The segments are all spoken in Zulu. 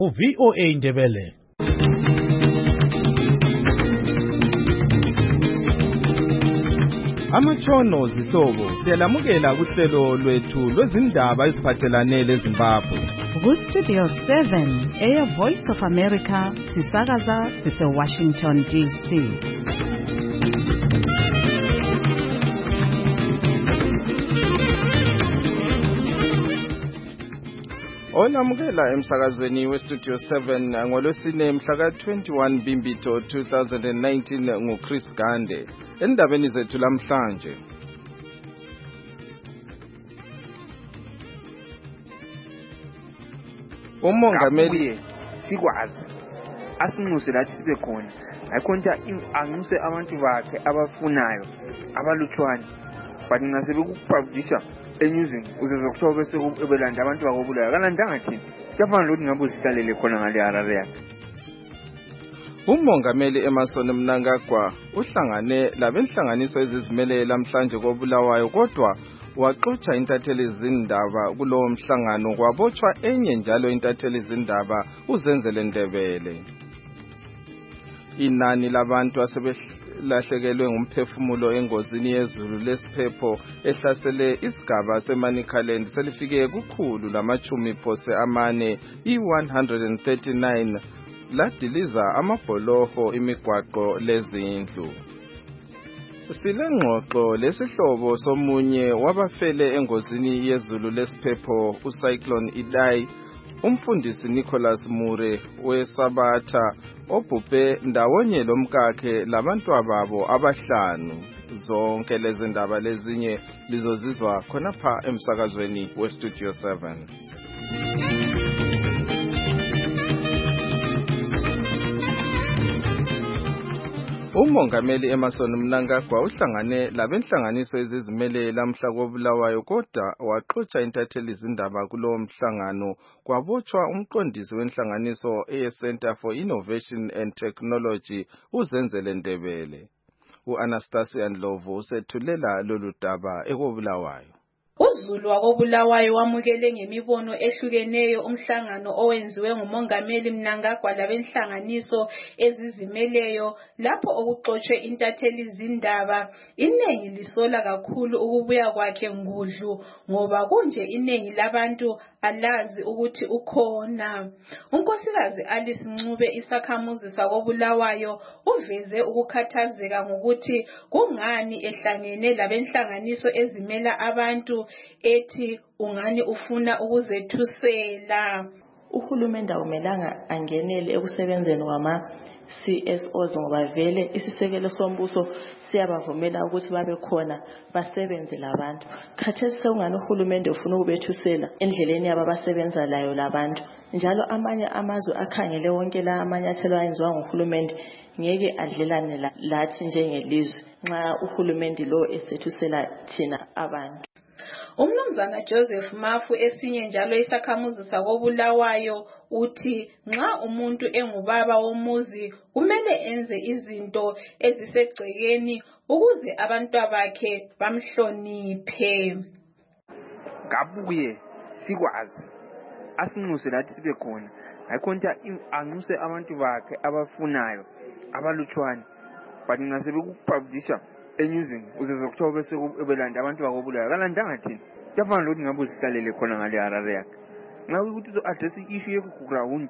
VOA Ndebele. Amatshono zihlobo siyalamukela kuhlelo lwethu lwezindaba eziphathelane leZimbabwe. Ku-Studio 7 Air Voice of America sisakaza sise-Washington DC. Olamukela emsakazweni we-Studio 7 ngolwesine mhla ka-21 Mbimbitho 2019 nguChris Gande. Endabeni zethu lamhlanje, umongameli sikwazi asinxuse lathi sibe khona ayikhonta anxuse abantu bakhe abafunayo abalutshwane but ngase bekupublisha enyuzini uzezokuthiwa bese ebelanda abantu bakobulayo kalandanga thina kuyafana lokuthi ngabe uzihlalele khona ngale Harare yakhe. Umongameli Emmerson Mnangagwa uhlangane labenhlanganiso ezizimele lamhlanje koBulawayo kodwa waxoxa intatheli zindaba kulowo mhlangano kwabotshwa enye njalo intatheli zindaba uZenzele Ndebele. Inani labantu asebelahlekelwe ngumphefumulo engozini yezulu lesiphepho ehlasele isigaba seManicaland selifike kukhulu lama-40 i-139 ladiliza amabholoho imigwaqo lezindlu. Silengxoxo lesihlobo somunye wabafele engozini yezulu lesiphepho uCyclone Idai, umfundisi Nicholas Mure weSabatha obhubhe ndawonye lomkakhe labantwababo abahlanu. Zonke lezi ndaba lezinye lizozizwa khonapha emsakazweni weStudio 7. Umongameli Emmerson Mnangagwa uhlangane labenhlanganiso ezizimele lamhla koBulawayo kodwa waxoxa intatheli zindaba kulowo mhlangano kwabotshwa umqondisi wenhlanganiso eCenter for Innovation and Technology uZenzele Ndebele. uAnastasia Ndlovu usethulela lolu daba ekoBulawayo. UZulu wakoBulawayo wamukele ngemibono ehlukeneyo umhlangano owenziwe ngumongameli Mnangagwa labenhlanganiso ezizimeleyo lapho okuxoxwe intatheli zindaba. Inengi lisola kakhulu ukubuya kwakhe ngudlu ngoba kunje inengi labantu alazi ukuthi ukhona. Unkosikazi Alice Ncube isakhamuzi sakoBulawayo uveze ukukhathazeka ngokuthi kungani ehlangene labenhlanganiso ezimela abantu ethi ungani ufuna ukuzethusela. Uhulumende awumelanga angenele ekusebenzeni kwama-CSOs ngoba vele isisekelo sombuso siyabavumela ukuthi babe khona basebenze labantu. Khathesi sekungani uhulumende ufuna ukubethusela endleleni yabo abasebenza layo labantu. Njalo amanye amazwe akhangele wonke la amanyathelo ayenziwa nguhulumende ngeke adlelane lathi njengelizwe nxa uhulumende lo esethusela thina abantu. Umnumzana Joseph Mafu esinye njalo isakhamuzi sakoBulawayo uthi nxa umuntu engubaba womuzi kumele enze izinto ezisegcekeni ukuze abantwabakhe bamhloniphe. Kabuye sikwazi asinxuse lathi sibe khona ayikhonta anxuse abantu bakhe abafunayo abalutshwane but ngase bekupublisha enyuzini uzezokuthiwa bese ebelanda abantu bakobulayo kalandanga thina kuyafana lokuthi ngabe uzihlalele khona ngale Harare yakhe. Nxa ukuthi uzo-address i-issue ye-ground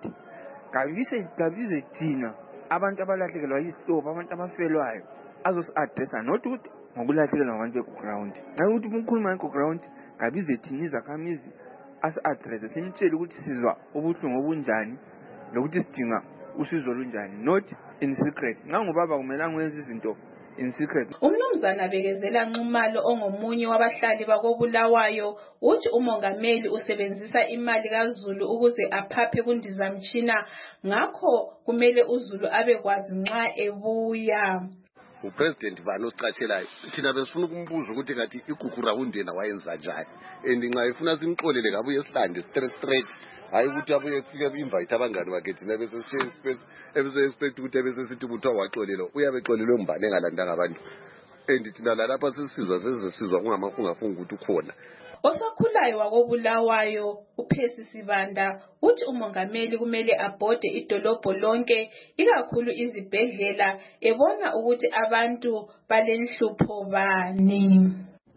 kabize thina abantu abalahlekelwa yisihlobo abantu abafelwayo azosi-addressa not ukuthi ngokulahlekelwa ngabantu be-ground. Nxa ukuthi ukukhuluma nge-ground kabize thina izakhamizi asi-addresse simtshele ukuthi sizwa ubuhlungu obunjani lokuthi sidinga usizo lunjani, not in secret. Nxa ngubaba kumelanga wenza izinto in secret. Umnumzana Bekezela Nxumalo ongomunye wabahlali bakoBulawayo uthi umongameli usebenzisa imali kaZulu ukuze aphaphe kundizamtshina ngakho kumele uZulu abekwazi nxa ebuya. uPresident Bani osicatshelayo thina besifuna ukumbuza ukuthi ngathi igugurawundi yena wayenza njani and nxa efuna simxolele kabuye esihlande straight hayi ukuthi abuye kufike invite abangani bakhe thina bese expect ukuthi ebesesithi umuntu waxolelwa uyabe exolelwe mbane engalandanga abantu and thina lalapha sesizwa kungafuni ukuthi ukhona. Osakhulayo wakobulawayo uPhesi Sibanda uthi umongameli kumele abhode idolobho lonke ikakhulu izibhedlela ebona ukuthi abantu balenhlupho bani.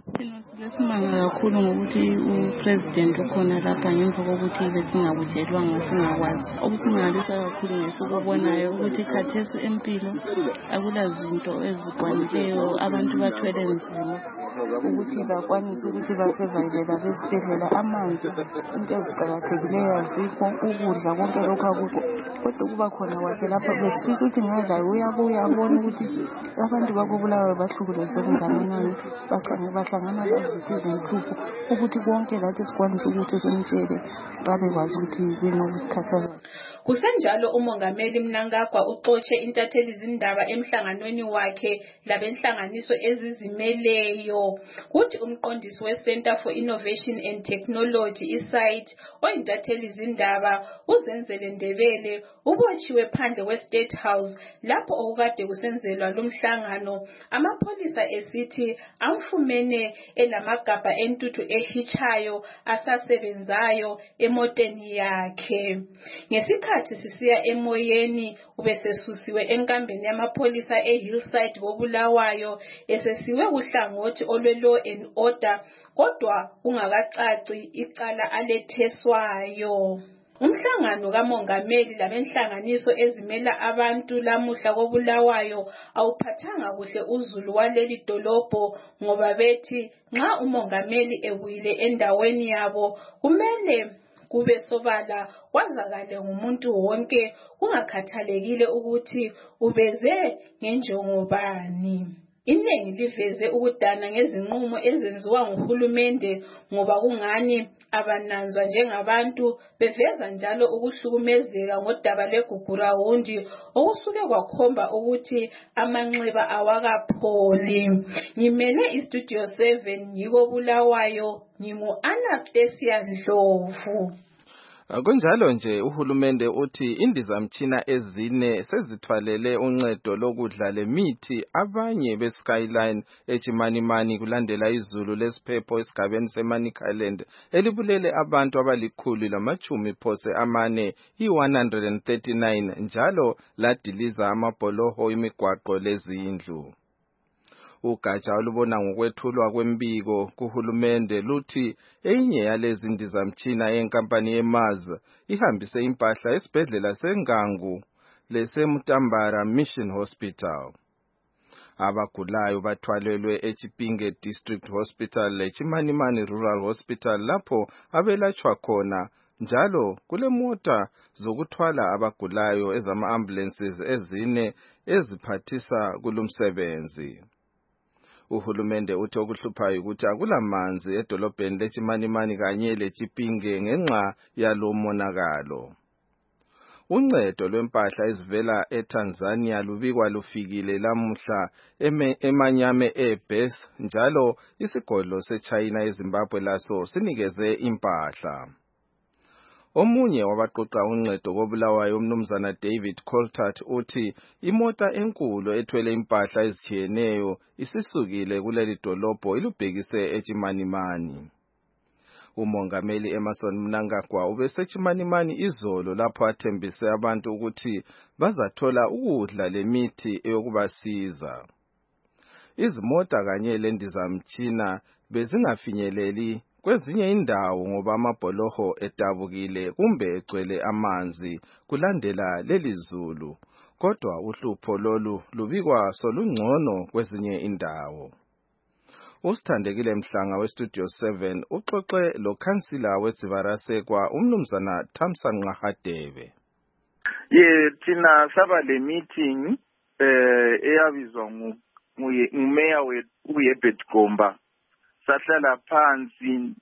Lesimanga kakhulu ngokuthi upresident ukhona lapha ngemva kokuthi besingabutshelwanga singakwazi. Okusingalisa kakhulu ngesikubonayo ukuthi khathesi empilo akulazinto ezikwanileyo, abantu bathwele nzima ukuthi bakwanise ukuthi basevayilela besibhedlela, amanzi, into eziqakathekileyo azikho, ukudla konke lokhu akukho. Kodwa kuba khona kwakhe lapha besifisa ukuthi ngalayo uyabuya abone ukuthi abantu bakobulawayo bahlukuleze kungakanani, bahlangana laziphi izinhlupho, ukuthi konke lathi sikwanise ukuthi simtshele babekwazi ukuthi kunokusikhathaza. Kusenjalo umongameli Mnangagwa uxotshe intatheli zindaba emhlanganweni wakhe labenhlanganiso ezizimeleyo. Kuthi umqondisi weCenter for Innovation and Technology iSite oyintatheli zindaba uZenzele Ndebele ubotshiwe phandle kweState House lapho okukade kusenzelwa lumhlangano, amapholisa esithi amfumene elamagabha entuthu ehichayo asasebenzayo emoteni yakhe. Ngesikhathi sisiya emoyeni ubesesusiwe enkambeni yamapholisa eHillside koBulawayo esesiwe kuhlangothi olwe-law and order, kodwa kungakacaci icala aletheswayo. Umhlangano kamongameli labenhlanganiso ezimela abantu lamuhla koBulawayo awuphathanga kuhle uzulu waleli dolobho ngoba bethi nxa umongameli ebuyile endaweni yabo kumele kube sobala kwazakale ngumuntu wonke kungakhathalekile ukuthi ubeze ngenjongo bani. Inengi liveze ukudana ngezinqumo ezenziwa nguhulumende ngoba kungani abananzwa njengabantu beveza njalo ukuhlukumezeka ngodaba lweGugurawundi okusuke kwakhomba ukuthi amanxeba awakapholi. Ngimele iStudio 7 yikoBulawayo, ngingu-Anastasia Ndlovu. Kunjalo nje uhulumende uthi indizamtshina ezine sezithwalele uncedo lokudla lemithi abanye beSkyline eChimanimani kulandela izulu lesiphepho esigabeni seManicaland elibulele abantu abali140 i-139 njalo ladiliza amabholoho imigwaqo lezindlu. Ugatsha olubona ngokwethulwa kwembiko kuhulumende luthi enye yalezi ndizamtshina yenkampani yeMars ihambise impahla esibhedlela seNgangu leseMtambara Mission Hospital. Abagulayo bathwalelwe eChipinge District Hospital leChimanimani Rural Hospital lapho abelatshwa khona, njalo kulemota zokuthwala abagulayo ezama-ambulances ezine eziphathisa kulumsebenzi. Uhulumende uthi okuhluphayo ukuthi akulamanzi edolobheni leChimanimani kanye leChipinge ngenxa yalo monakalo. Uncedo lwempahla ezivela eTanzania lubikwa lufikile lamuhla eManyame Airbase, njalo isigodlo seChina eZimbabwe laso sinikeze impahla. Omunye wabaqoqa uncedo koBulawayo umnumzana David Coltart uthi imota enkulu ethwele impahla ezitshiyeneyo isisukile kuleli dolobho ilubhekise eChimanimani. Umongameli Emmerson Mnangagwa ubeseChimanimani izolo lapho athembise abantu ukuthi bazathola ukudla lemithi eyokubasiza. Izimota kanye lendizamtshina bezingafinyeleli kwezinye indawo ngoba amabholoho edabukile kumbe egcwele amanzi kulandela leli zulu, kodwa uhlupho lolu lubikwa solungcono kwezinye indawo. Usithandekile Mhlanga weStudio 7 uxoxe lokhansila weSivarasekwa umnumzana Thamsanqa Hadebe. Thina saba le meeting eyabizwa ngumeya uHerbert Gomba. Sahlala phansi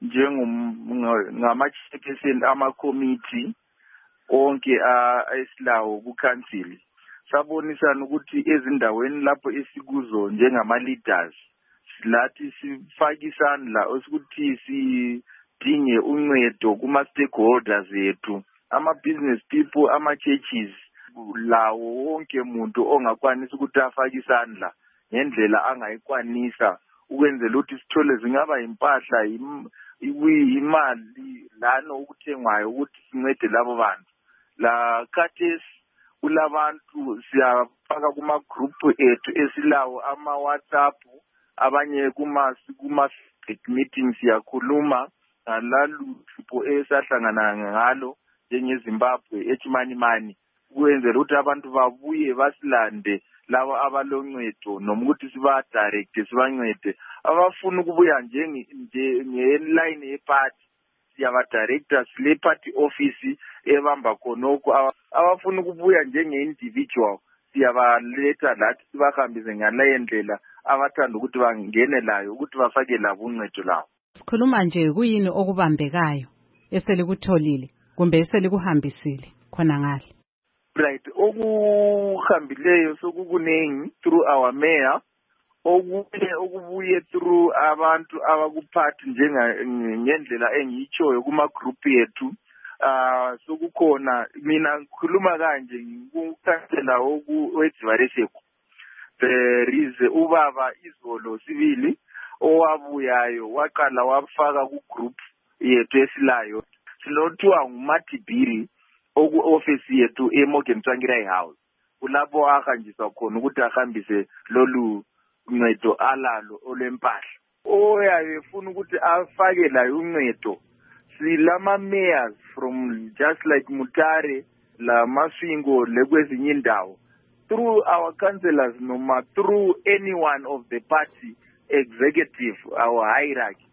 ngama-chairperson ama-committee onke esilawo ku-council. Sabonisana ukuthi ezindaweni lapho esikuzo njengama-leaders lathi sifake isandla ukuthi sidinge uncedo kuma-stakeholders ethu, ama-business people, ama-churches, lawo wonke muntu ongakwanisa ukuthi afake isandla ngendlela angayikwanisa ukwenzela ukuthi sithole zingaba impahla imali lana ukuthengwayo ukuthi sincede labo bantu. La khathesi kulabantu siyafaka kuma group ethu esilawo ama WhatsApp, abanye kuma meetings siyakhuluma ngalaluhlupho esahlangana ngalo njengeZimbabwe echimanimani, ukwenzela ukuthi abantu babuye basilande labo abaloncedo noma ukuthi siba direct sibancede. Abafuna ukubuya ngeline yeparty siyaba director sile party office ebamba khonoko. Abafuna ukubuya njenge-individual siyabaletha lathi sibahambise ngaleyo ndlela abathanda ukuthi bangene layo ukuthi bafake labo uncedo labo. Sikhuluma nje kuyini okubambekayo eselikutholile kumbe eselikuhambisile khona ngale? Right, okuhambileyo sokukunengi through our mayor, okubuye through abantu abakuphathi ngendlela engiyitshoyo kuma group yethu. Sokukhona mina ngikhuluma kanje ngikukansela weDivareseko. There is ubaba Izolo Sibili owabuyayo waqala wafaka ku group yethu esilayo silothiwa nguMatibiri oku-office yethu eMorgan Tsvangirai House. Kulapho ahanjiswa khona ukuthi ahambise lolu ncedo alalo olwempahla. Oyabe efuna ukuthi afake layo uncedo silama mayors from just like Mutare, la Masvingo, lekwezinye indawo, through our councillors noma through any one of the party executive, our hierarchy.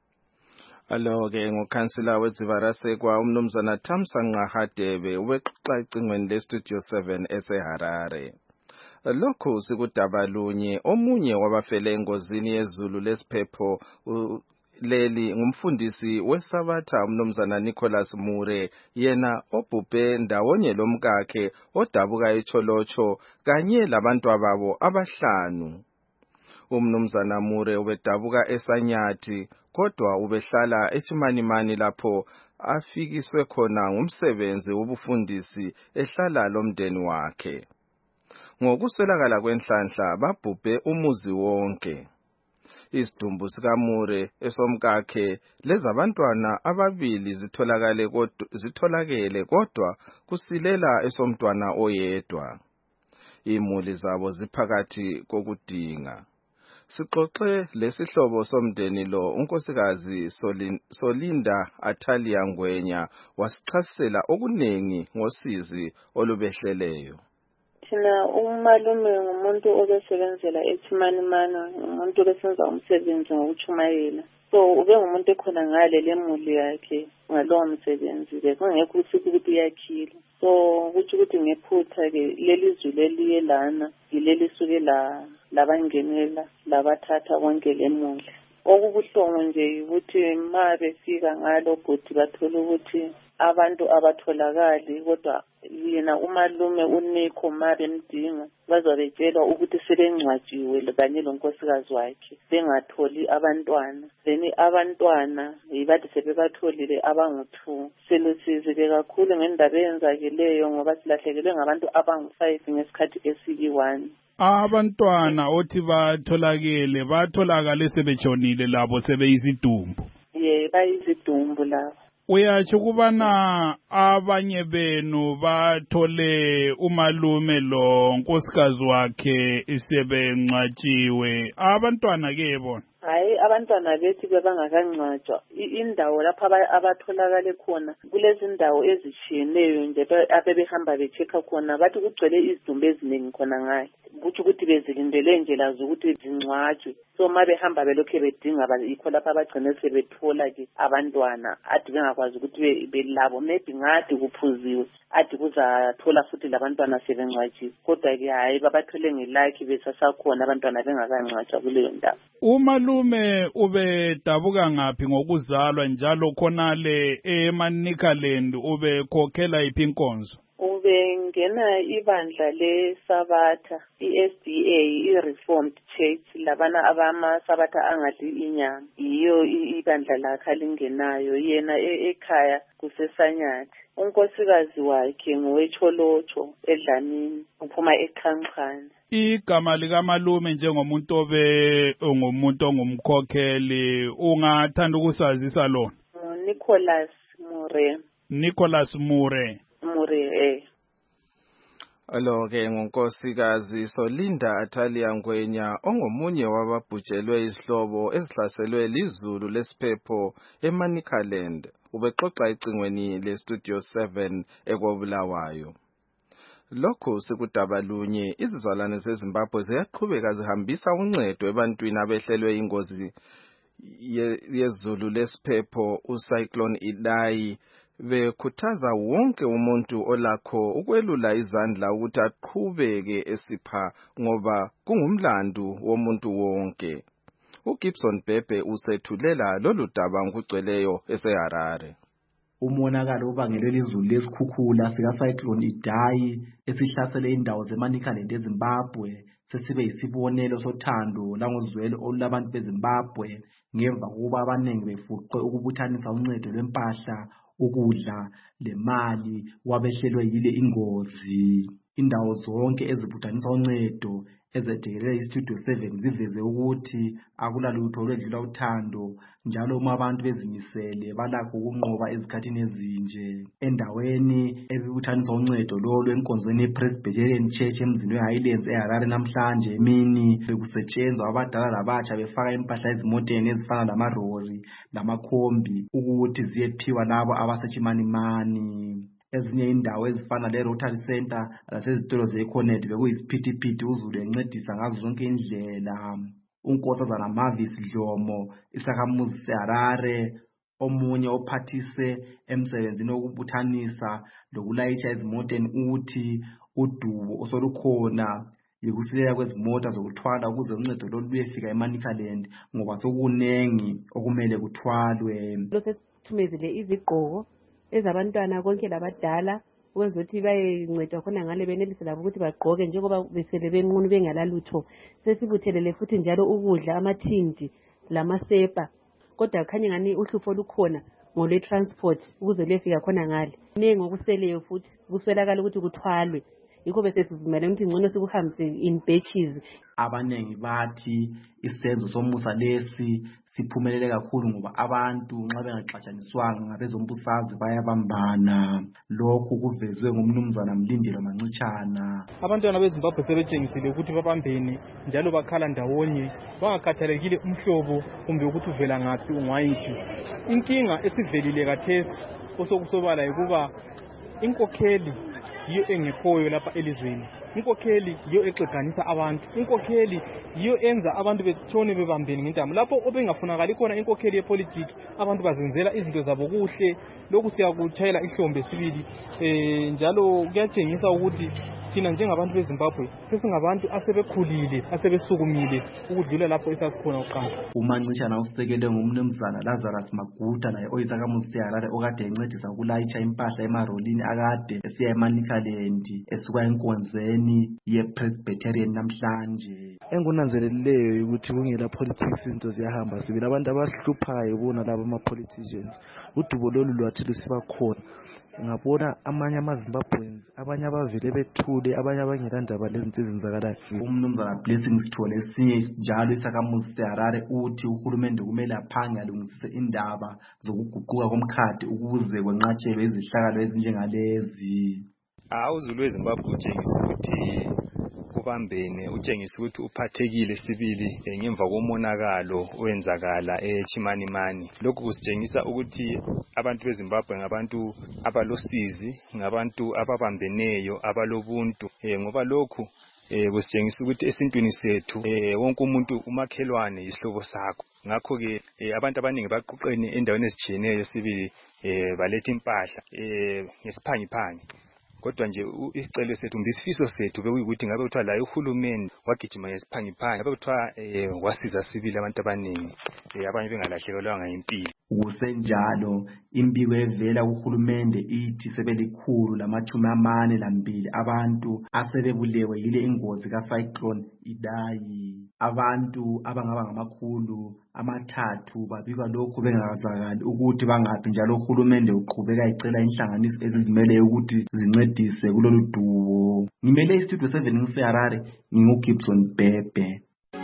Alo ke ngokhansela weDivareseko umnumzana Thamsanqa Hadebe ubexoxa icingweni leStudio 7 eseHarare. Lokhu sikudaba lunye omunye wabafele engozini yezulu lesiphepho leli ngumfundisi weSabatha umnumzana Nicholas Mure, yena obhubhe ndawonye lomkakhe odabuka eCholocho kanye labantu ababo abahlanu. Umnumzana Mure ubedabuka eSanyathi kodwa ubehlala eChimanimani lapho afikiswe khona ngumsebenzi wobufundisi ehlala lomndeni wakhe. Ngokuswelakala kwenhlanhla babhubhe umuzi wonke. Isidumbu sikaMure esomkakhe lezabantwana ababili zitholakele kodwa kusilela esomntwana oyedwa. Imuli zabo ziphakathi kokudinga. Sixoxe lesihlobo somndeni lo unkosikazi Solinda Atalia Ngwenya wasichasisela okunengi ngosizi olubehleleyo. Thina umalume ngumuntu obesebenzela eChimanimani, umuntu obesenza umsebenzi ngokuchumayela. So ube ngumuntu ekhona ngale lemuli yakhe ngalowo msebenzi bekungekho ukuthi iyakhile. So kuthi ukuthi ngephutha ke lelizwi leliye lana yileli suke labangenela labathatha konke lemuli. Okubuhlungu nje ukuthi ma befika ngalo bhodi bathola ukuthi abantu abatholakali kodwa yena umalume uNikho ma bemdinga bazobetshelwa ukuthi sebengcwatshiwe kanye lonkosikazi wakhe bengatholi abantwana. Then abantwana yibathi sebebatholile abangu2. Selusizile kakhulu ngendaba eyenzakeleyo ngoba silahlekelwe ngabantu abangu5 ngesikhathi esiyi1. Abantwana othi batholakale sebetshonile labo sebeyizidumbu. Bayizidumbu labo. Uyatsho kubana abanye benu bathole umalume lo nkosikazi wakhe isebengcwatshiwe. Abantwana ke bona? Hayi, abantwana bethi bebangakancwatshwa. Indawo lapha abatholakale khona kulezi ndawo ezitshiyeneyo nje abebehamba bechecka khona bathi kugcwele izidumbu eziningi khona ngale. Kuthi ukuthi bezilindele nje lazo ukuthi zingcwatshwe. So ma behamba belokhe bedinga yikho lapha abagcine sebethola ke abantwana athi bengakwazi ukuthi belabo maybe ngadi kuphuziwe athi kuzathola futhi labantwana sebengcwatshiwe. Kodwa ke hayi babathole ngelakhi besasakhona abantwana bengakancwatshwa kuleyo ndawo. Umalume ubedabuka ngaphi ngokuzalwa njalo khonale eManikaland ubekhokhela iphi inkonzo? Ubengena ibandla leSabatha, iSDA, iReformed Church, labana abamaSabatha angadli inyama. Iyo ibandla lakhe alingenayo yena ekhaya kuseSanyathi. unkosikazi wakhe ngowetsholotsho eDlamini uphuma eQhanqhane. Igama likamalume njengomuntu obe ungumuntu ongumkhokheli ungathanda ukusazisa lona? Nicholas Mure. Nicholas Mure. Mure. Alo-ke ngunkosikazi Solinda Athalia Ngwenya ongomunye wababhujelwe izihlobo ezihlaselwe lizulu lesiphepho eManicaland. Ubexoxa ecingweni leStudio 7 eKobulawayo. Lokho sekudaba lunye izizalwane zeZimbabwe ziyaqhubeka zihambisa uncedo ebantwini abehlelwe ingozi yezulu lesiphepho uCyclone Idai, bekhuthaza wonke umuntu olakho ukwelula izandla ukuthi aqhubeke esipha ngoba kungumlando womuntu wonke. uGibson Bhebhe usethulela lolu daba ngokugcweleyo eseHarare. Umonakalo obangelwe lizulu lesikhukhula sikaCyclone Idai esihlasele indawo zeManicaland eZimbabwe sesibe yisibonelo sothando langozwelo olulabantu beZimbabwe ngemva kokuba abaningi befuqwe ukubuthanisa uncedo lwempahla, ukudla lemali wabehlelwe yile ingozi. Indawo zonke ezibuthanisa uncedo ezedekelele iStudio 7 ziveze ukuthi akulalutho olwedlula uthando njalo uma abantu bezimisele balakho ukunqoba ezikhathini ezinje. Endaweni ebibuthanisa uncedo lolo enkonzweni yePresbyterian Church emzini weHighlands eHarare namhlanje emini bekusetshenzwa abadala labatsha befaka impahla ezimoteni ezifana lamarori lamakhombi ukuthi ziyephiwa labo abasechimanimani. Ezinye indawo ezifana leRotary Center lasezitolo zeEconet bekuyisiphithiphithi uzulu encedisa ngazo zonke indlela. Unkosazana Mavis Dlomo isakhamuzi seHarare omunye ophathise emsebenzini wokubuthanisa lokulayitsha ezimoteni uthi udubo osolukhona yikusilela kwezimota zokuthwala ukuze uncedo lolu luyefika eManicaland ngoba sokunengi okumele kuthwalwe. Sesithumezile izigqoko ezabantwana konke labadala ukwenza ukuthi bayencedwa khona ngale benelise labo ukuthi bagqoke njengoba besele benqunu bengalalutho. Sesibuthelele futhi njalo ukudla amathindi lamasepa kodwa khanye ngani uhlupho olukhona ngolwe transport ukuze lefika khona ngale. Nengi okuseleyo futhi kuswelakala ukuthi kuthwalwe. Yikho bese sivumela ukuthi ngcono sikuhambise in batches. Abanengi bathi isenzo somusa lesi siphumelele kakhulu ngoba abantu nxa bengaxatshaniswanga ngabezombusazwe bayabambana. Lokhu kuvezwe ngumnumzana Mlindelo Mancitshana. Abantwana beZimbabwe sebetshengisile ukuthi babambene njalo bakhala ndawonye bangakhathalekile umhlobo kumbe ukuthi uvela ngaphi ungwayiphi. Inkinga esivelile kathesi osokusobala yikuba inkokheli yiyo engekhoyo lapha elizweni. Inkokheli yiyo exeganisa abantu. Inkokheli yiyo enza abantu betshone bebambene ngentamo. Lapho obengafunakali khona inkokheli yepolitiki abantu bazenzela izinto zabo kuhle. Lokhu siyakutshayela ihlombe sibili. Njalo kuyatshengisa ukuthi thina njengabantu beZimbabwe sesingabantu asebekhulile asebesukumile ukudlula lapho esasikhona uqala. uMancitshana usekele ngumnumzana Lazarus Maguta naye oyisakhamuzi seHarare okade encedisa ukulayitsha impahla emarolini akade esiya eManicaland esuka enkonzweni yePresbyterian namhlanje. Engunanzeleleyo ukuthi kungela politics into ziyahamba sibili abantu abahluphayo bona labo ama-politicians. Udubo lolu lwathi lusiba khona ngabona amanye amaZimbabweans abanye abavele bethule abanye abangelandaba lezinto ezenzakalayo. Umnumzana Blessing Sithole esinye njalo isakhamuzi seHarare uthi uhulumende kumele aphange alungisise indaba zokuguquka komkhadi ukuze kwenqatshelwe izihlakalo ezinjengalezi. Uzulu weZimbabwe utshengisa ukuthi ubambene, utshengisa ukuthi uphathekile sibili ngemva komonakalo owenzakala eChimanimani. Lokhu kusitshengisa ukuthi abantu beZimbabwe ngabantu abalosizi, ngabantu ababambeneyo, abalobuntu. Ngoba lokhu kusitshengisa ukuthi esintwini sethu wonke umuntu umakhelwane yisihlobo sakho. Ngakho ke abantu abaningi baquqene endaweni ezitshiyeneyo sibili baletha impahla ngesiphangiphangi. Kodwa nje isicelo sethu ngisifiso sethu bekuyikuthi ngabe kuthiwa la uhulumeni wagijima ngesiphangiphangi, ngabe kuthiwa wasiza sibili abantu abaningi abanye bengalahlekelwanga impilo. Kusenjalo imbiko evela kuhulumende ithi sebelikhulu-42 abantu asebebulewe yile ingozi kaCyclone Idai. Abantu abangaba ngamakhulu amathathu babikwa lokhu bengazakali ukuthi bangaphi, njalo uhulumende uqhubeka icela inhlanganiso ezizimele ukuthi zincedise kulolu dubo. Ngimele istudio 7 ngiseHarare, nginguGibson Bebe.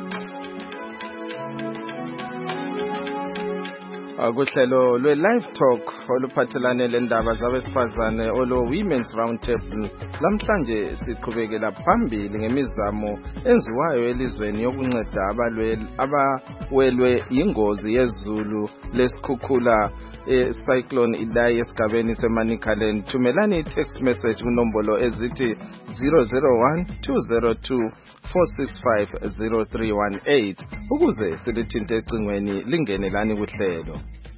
Akuhlelo lwe-Live Talk oluphathelane lendaba zabesifazane olo-Women's Roundtable. Lamhlanje siqhubekela phambili ngemizamo enziwayo elizweni yokunceda abawelwe yingozi yezulu lesikhukhula Cyclone Idai esigabeni seManicaland. Thumelani i-text message kunombolo ezithi 001-202-465-0318 ukuze silithinte ecingweni lingenelani kuhlelo.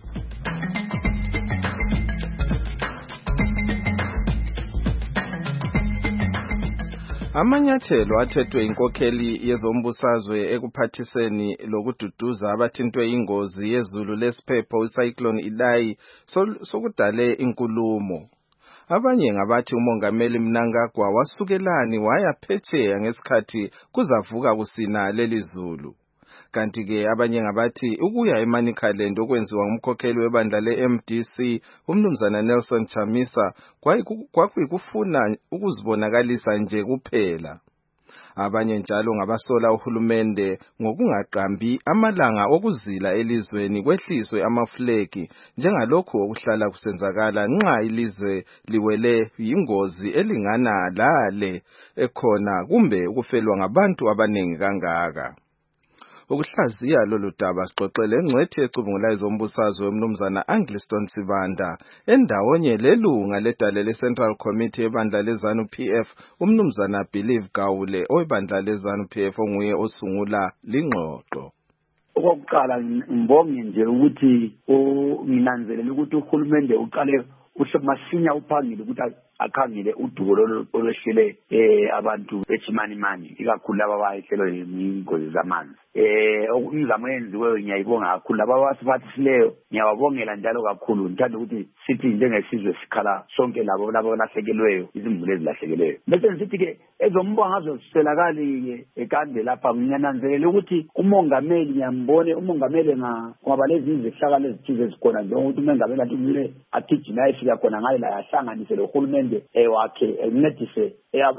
Amanyathelo athethwe inkokheli yezombusazwe ekuphathiseni lokududuza abathintwe ingozi yezulu lesiphepho iCyclone Idai sokudale inkulumo. Abanye ngabathi umongameli Mnangagwa wasukelani waya phetsheya ngesikhathi kuzavuka kusina leli zulu. Kanti ke abanye ngabathi ukuya eManicaland okwenziwa ngumkhokheli webandla leMDC umnumzana Nelson Chamisa kwakuyikufuna ukuzibonakalisa nje kuphela. Abanye njalo ngabasola uhulumende ngokungaqambi amalanga okuzila elizweni kwehliswe amaflegi njengalokho okuhlala kusenzakala nxa ilizwe liwele yingozi elingana lale ekhona kumbe ukufelwa ngabantu abaningi kangaka. Ukuhlaziya lolu daba sixoxele engcwethi ecubungulayo zombusazwe umnumzana Angliston Sibanda endawonye lelunga ledale leCentral Committee ebandla leZanu PF umnumzana Believe Gawule oyibandla leZanu PF onguye osungula lingxoxo. Okokuqala ngibonge nje ukuthi nginanzelele ukuthi uhulumende uqale masinya uphangile ukuthi akhangele udubo olwehlele abantu eChimanimani ikakhulu laba abayehlelwe yingozi zamanzi. Umzamo oyenziweyo ngiyayibonga kakhulu laba abasiphathisileyo ngiyababongela njalo kakhulu. Ngithanda ukuthi sithi njengesizwe sikhala sonke labo balahlekelweyo izimuli ezilahlekelweyo. Bese ngithi ke ezombonga azosiselakali ekande lapha ngiyananzelela ukuthi umongameli ngiyambone umongameli ngoba lezi izehlakalo ezithize ezikhona njengokuthi umongameli athi kumele agijime ayefika khona ngayo la yahlanganise lo hulumende wakhe encedise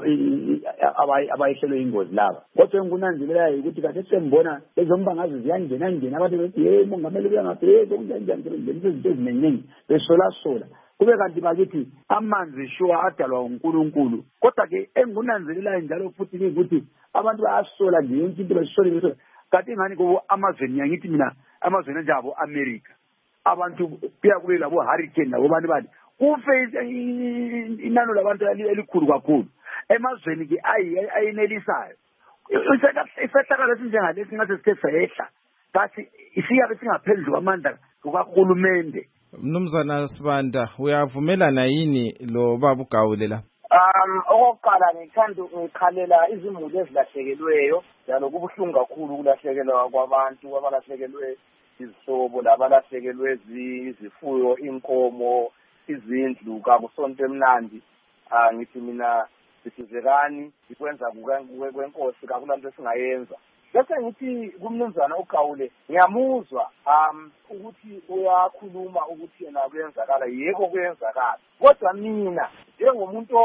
abayehlelwe ingozi laba. Kodwa engunanzelelayo ukuthi kade sembona ezombanga ziyangena abantu bethi hey umongameli uyangaphethe kunjani izinto eziningi besola kube kanti bakithi amanzi shuwa adalwa uNkulunkulu. Kodwa ke engunanzelelayo njalo futhi ukuthi abantu bayasola nje yonke into besola kanti ngani kubo amazweni yangithi mina amazweni njabo America abantu kuya kube labo hurricane labo bantu bathi kufe inano labantu elikhulu kakhulu emazweni ke ayinelisayo. Isehlakalo sinjengalesi ngathi sithe sayehla kathi isiyabe singaphezulu kwamandla kuhulumende. Mnumzana Sibanda uyavumelana yini lo baba uGawule la? Okokuqala ngikhalela izimuli ezilahlekelweyo njalo kubuhlungu kakhulu ukulahlekelwa kwabantu abalahlekelwe izihlobo labalahlekelwe izifuyo inkomo izindlu kakusonto emnandi. Ngithi mina sisizekani ikwenza kwenkosi kakulanto esingayenza. Bese ngithi kumnumzana uGawule ngiyamuzwa ukuthi uyakhuluma ukuthi yena kuyenzakala yebo kuyenzakala. Kodwa mina njengomuntu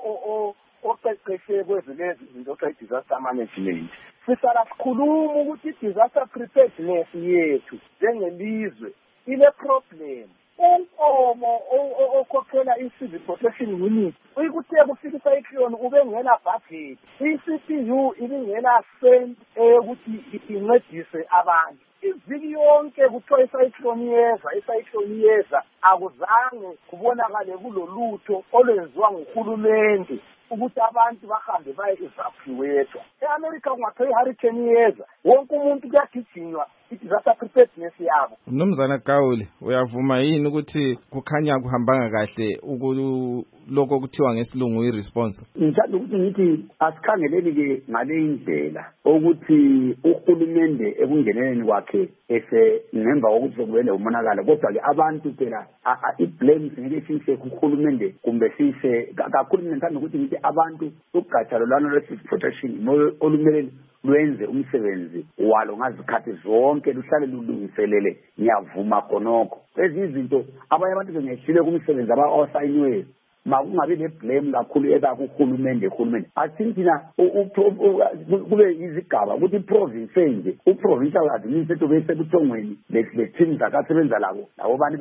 oqeqeshe kwezilezi izinto ze-disaster management sisala sikhuluma ukuthi i-disaster preparedness yethu njengelizwe ile problem. Unkomo okhokhela i-civil protection unit uyikuthe kufika icyclone ube ngela budget i-CPU ibingela cent ukuthi incedise abantu. Iviki yonke kuthiwa icyclone yeza akuzange kubonakale kulolutho olwenziwa nguhulumende ukuthi abantu bahambe baye evacuate. E-America kungathiwa i-hurricane yeza wonke umuntu kuyagijinywa i-disaster preparedness yabo. Mnumzana Gawule uyavuma yini ukuthi kukhanya kuhambanga kahle lokho kuthiwa ngesilungu i-response? Ngithanda ukuthi ngithi asikhangeleni ke ngale indlela ukuthi uhulumende ekungeneleni kwakhe ngemva kokuthi sekuvele umonakalo. Kodwa ke abantu phela i-blame ngeke siyise kuhulumende kumbe siyise kakhulu. Ngithanda ukuthi ngithi abantu ugatsha lolwana lwe-civil protection olumele lwenze umsebenzi walo ngazikhathi zonke luhlale lulungiselele ngiyavuma khonokho lezi izinto abanye abantu bengehlile kumsebenzi abawasayiniwe makungabi neblame kakhulu ekuhulumende athina kube izigaba ukuthi iprovince enje uprovincial administrator bese buthongweni le-team zakasebenza labo bani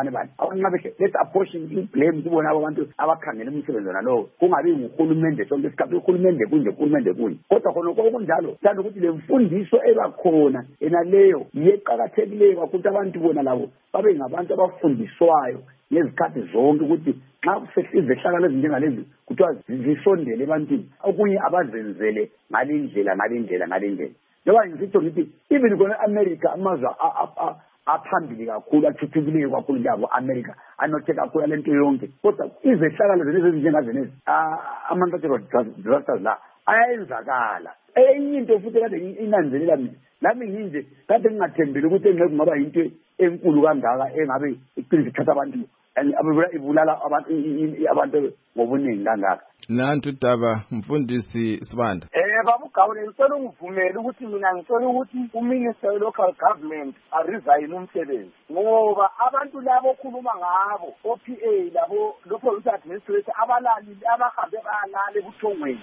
let's apportion i-blame kubona abantu abakhangela umsebenzi nalowo kungabi nguhulumende sonke isikhathi uhulumende kunje kodwa khona okunjalo thanda ukuthi le mfundiso ebakhona enaleyo yeqakathekileyo kakhulu abantu bona labo babe ngabantu abafundiswayo ngezikhathi zonke ukuthi nxa kusehlize hlakala ezinjengalezi kuthiwa zisondele ebantwini okunye abazenzele ngalindlela njengoba ngisitsho ngithi even kona America amazwe aphambili kakhulu athuthukileyo kakhulu njalo America anothe kakhulu lento yonke kodwa izehlakalo zenezi ezinjengazenezi ama-natural disasters la ayenzakala enye into futhi kade inanzelela mina nami nginje kade ngingathembeli ukuthi engeke kungaba yinto enkulu kangaka engabe iqiniso ithatha abantu ibulala abantu ngobuningi kangaka. Nantu daba mfundisi Sibanda. Baba uGawule ngicela ungivumele ukuthi mina ngicela ukuthi uminister we-local government aresign umsebenzi ngoba abantu labo okhuluma ngabo OPA labo local administrator abalali abahambe balale ebuthongweni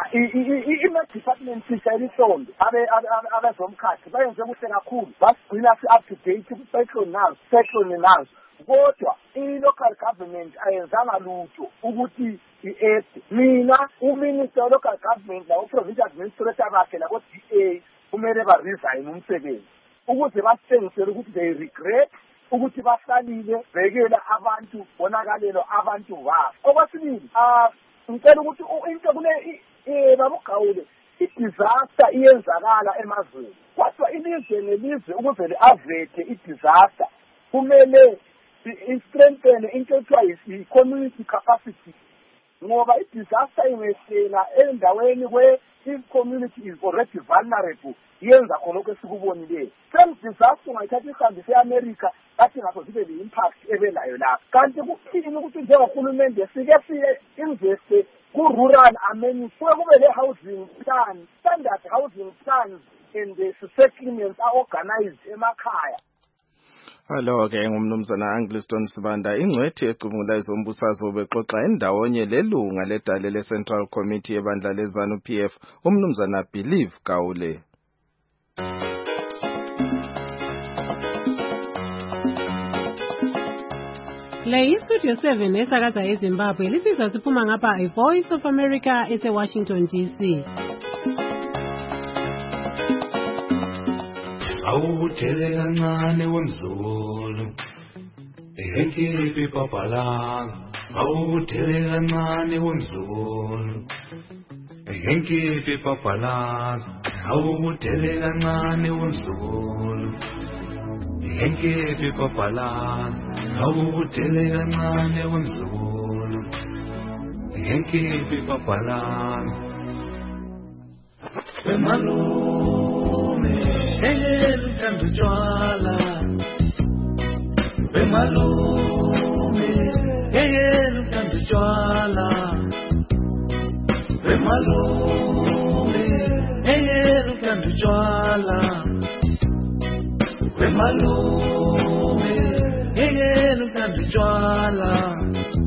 i-department sihlelihlombe abezomkhathi bayenze kuhle kakhulu basigcina up to date ku-cyclone nazo kodwa i-local government ayenzanga lutho ukuthi i-act mina uminister we-local government lawo provincial administrator bakhe labo DA kumele baresign umsebenzi ukuze basitshengisele ukuthi they regret ukuthi basalile bekela abantu bonakalelo abantu babo. Okwesibili ngicela ukuthi into kule Baba uGawule i-disaster iyenzakala emazweni kodwa ilizwe nelizwe ukuze li-avete i-disaster kumele i-strengthen into ekuthiwa yi-community capacity ngoba i-disaster ingehlela endaweni where i-community is already vulnerable yenza khonokho esikubonileyo. Same disaster ungayithatha ihambise e-America kathi ngakho zibe le-impact ebelayo lapha kanti kuthini ukuthi njengorhulumente sike investe ku-rural amenity kube le-housing plan, standard housing plans and the settlements are organized emakhaya. Hello ke ngumnumzana Angliston Sibanda ingcwethi ecubungula izombusazwe bexoxa endawonye lelunga ledale le-Central Committee ebandla lezanu PF umnumzana Believe Gawule. Le iStudio 7 esakaza eZimbabwe lisiza siphuma ngapha iVoice of America ese-Washington DC. Awuthele kancane wemzulu ehenkipi papalaza awuthele kancane wemzulu ehenkipi papalaza awuthele kancane wemzulu ehenkipi papalaza awuthele kancane wemzulu ehenkipi papalaza Engel canto choala, Bemalume. Engel canto choala, Bemalume. Engel canto choala, Bemalume. Engel canto choala.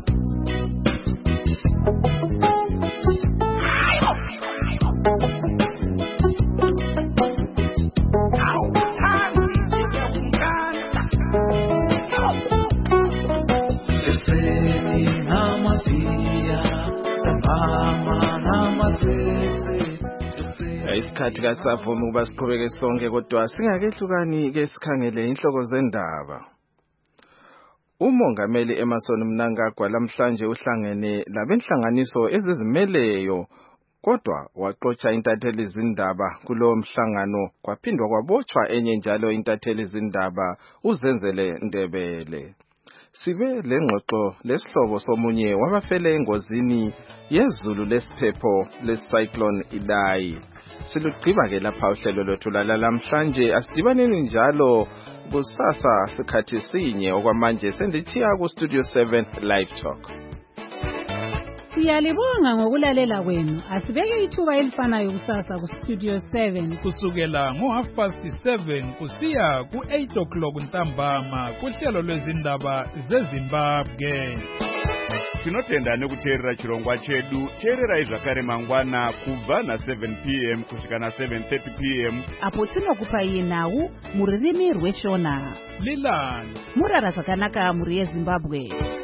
Isikhathi kasavumi ukuba siqhubeke sonke kodwa singakehlukani ke sikhangele inhloko zendaba. Umongameli Emmerson Mnangagwa lamhlanje uhlangene labenhlanganiso ezizimeleyo kodwa waxoxa intatheli zindaba kulo mhlangano kwaphindwa kwabotshwa enye njalo intatheli zindaba uZenzele Ndebele. Sibe lengxoxo lesihlobo somunye wabafele engozini yezulu lesiphepho lecyclone Idai. Silugqiba ke lapha uhlelo lwethu lamhlanje asidibaneni njalo kusasa sikhathi sinye okwamanje sendichiya ku Studio 7 Live Talk. Siyalibonga ngokulalela kwenu. Asibeke ithuba elifanayo kusasa ku Studio 7 kusukela ngo7:30 kusiya ku8 ntambama kuhlelo lwezindaba zeZimbabwe. Tinotenda nekuteerera chirongwa chedu. Teererai zvakare mangwana kubva na7 p.m. kusvika na7:30 p.m. apo tinokupai nhau muririmi rweShona. Lilani murara zvakanaka muri yeZimbabwe.